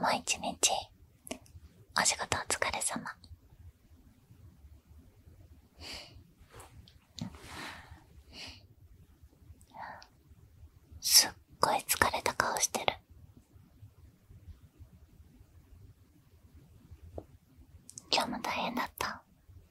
も一日お仕事お疲れ様。すっごい疲れた顔してる。今日も大変だった。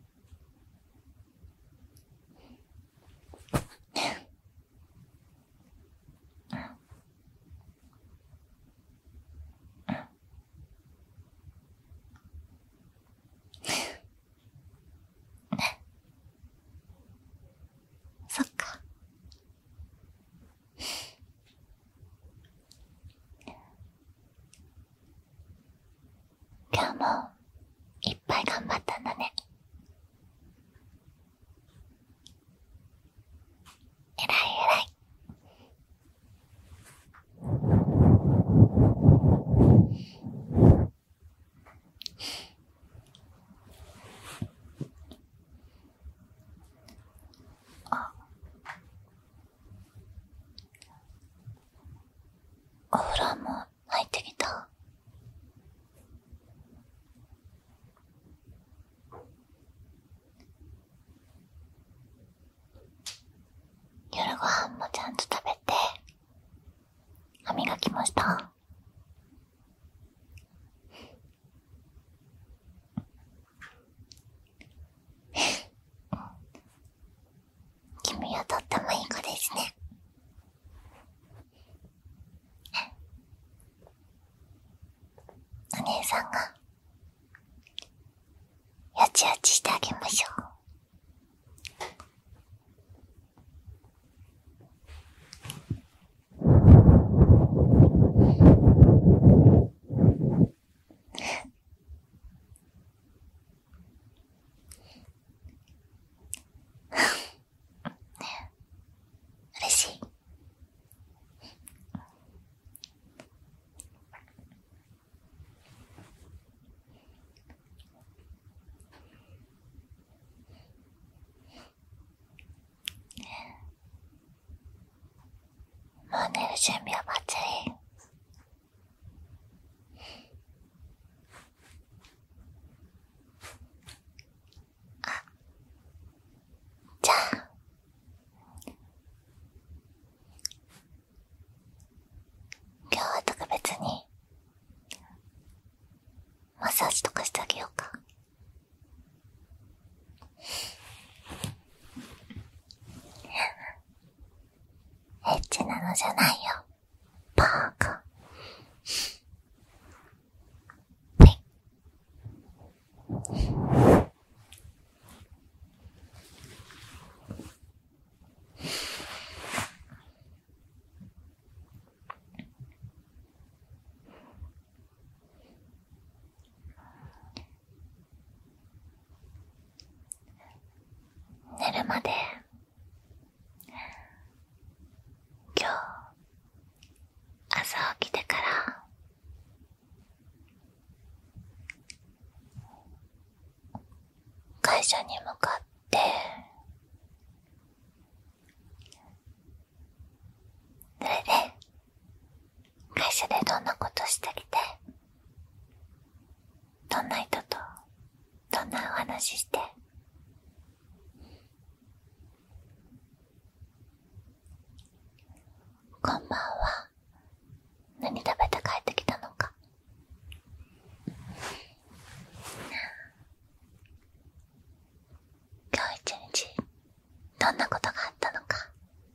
そっか。今日もいっぱい頑張ったんだね。えらいえらい。お風呂も入ってきた。夜ご飯もちゃんと食べて歯磨きもした。君はとってもいい子ですね。お姉さんがよちよちしてあげましょう。嬉しい。もう寝る準備はバッチリ。じゃあ今日は特別にマッサージとかしてあげようか。エッチなのじゃないよ、バーカ。寝るまで今日朝起きてから会社に向かってそれで会社でどんなことしてきて、どんな人とどんなお話して、今晩は何食べて帰ってきたのか、今日一日どんなことがあったのか、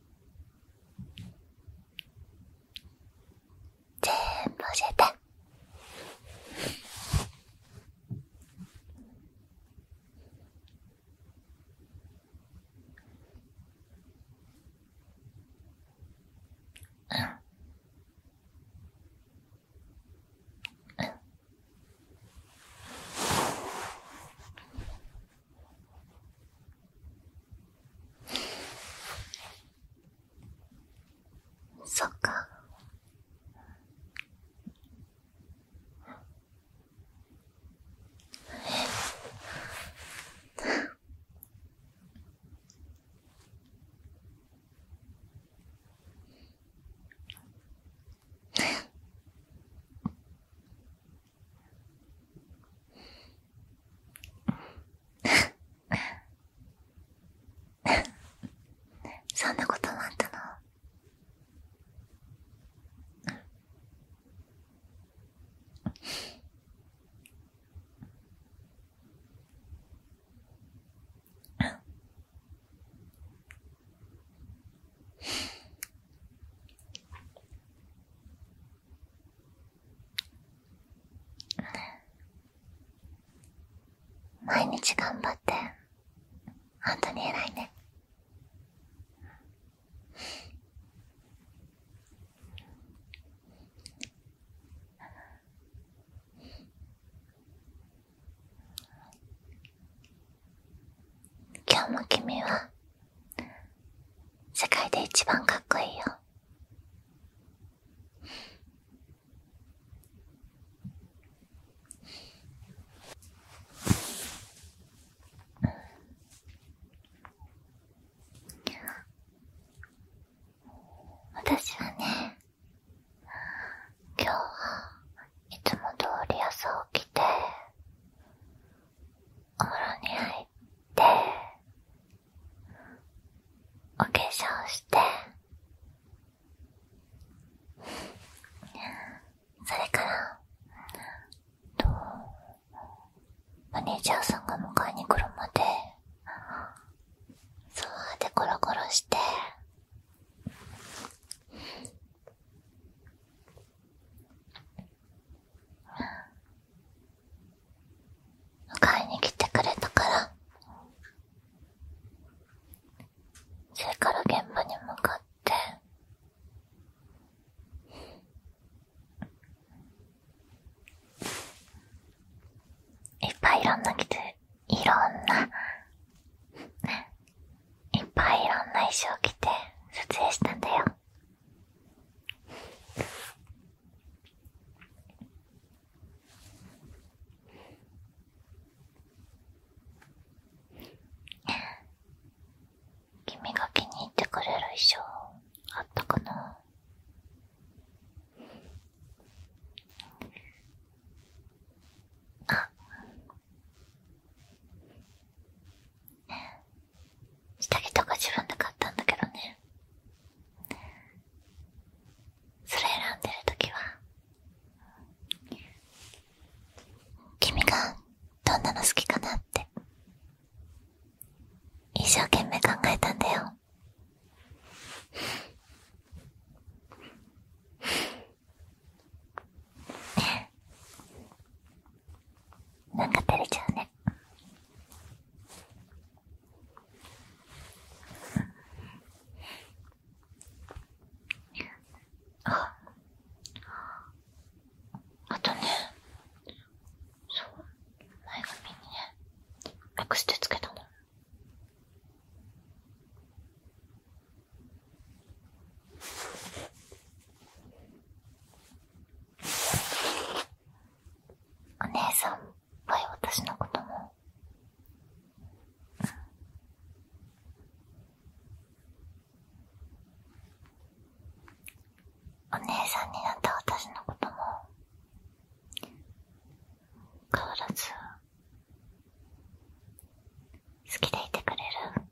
全部教えて。 毎日頑張って、本当に偉いね。今日も君は世界で一番かっこいいよ。私はね、今日はいつも通り朝起きて、お風呂に入って、お化粧して、それからマネージャーさんが迎えに来るまでソファーでゴロゴロして、迎えに来てくれたから、それから現場に向かって、いっぱいいろんな衣装着て撮影したんだよ。君が気に入ってくれる衣装あったかな？下着とか自分で買ったんだけどね。それ選んでるときは、君がどんなの好きかなって一生懸命考えたんだよ。なんか照れちゃうね。あとね、そう、前髪にね、エクステつけたの。お姉さんっぽい私のことも、お姉さんになった私のことも変わらず好きでいてくれる？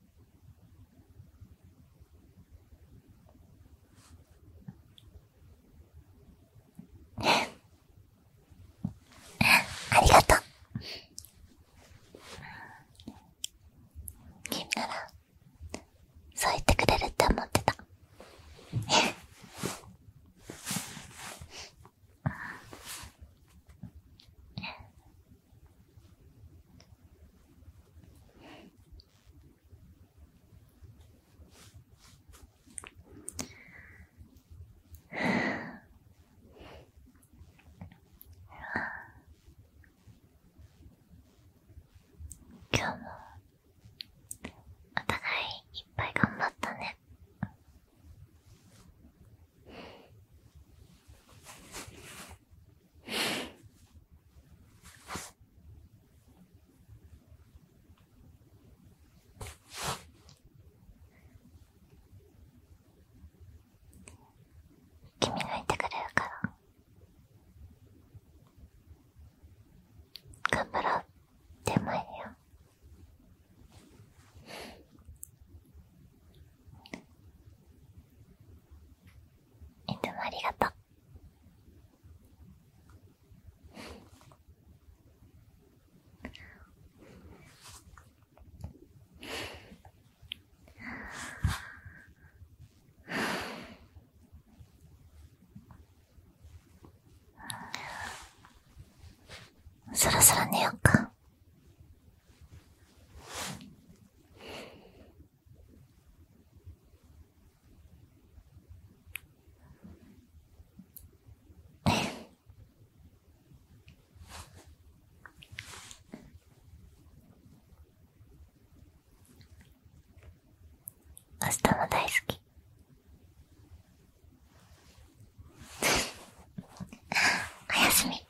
ありがとう。君ならそう言ってくれるって思ってた。今日もお互いいっぱい頑張ったね。君がいてくれるから頑張ろうって思えるよ。いつもありがとう。そろそろ寝よっか。 したの大好き。おやすみ。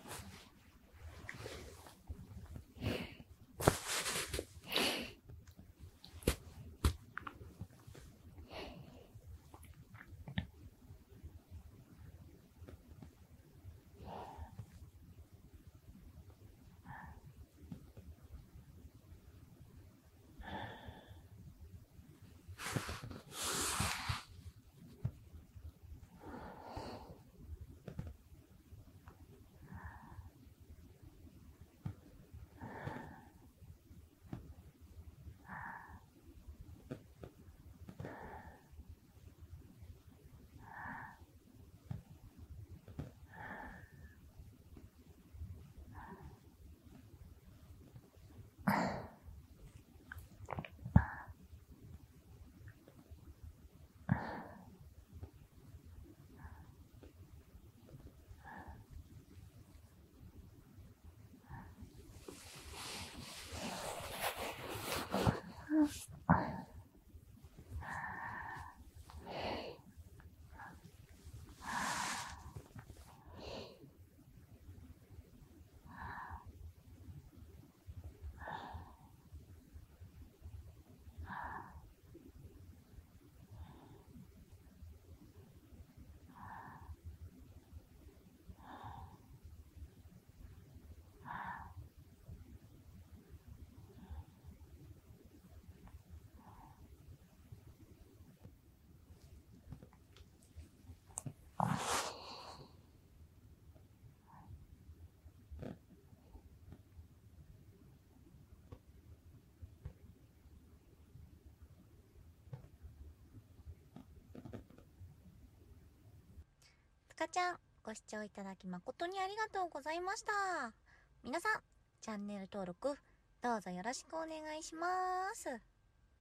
つかちゃん、ご視聴いただき誠にありがとうございました。皆さん、チャンネル登録、どうぞよろしくお願いします。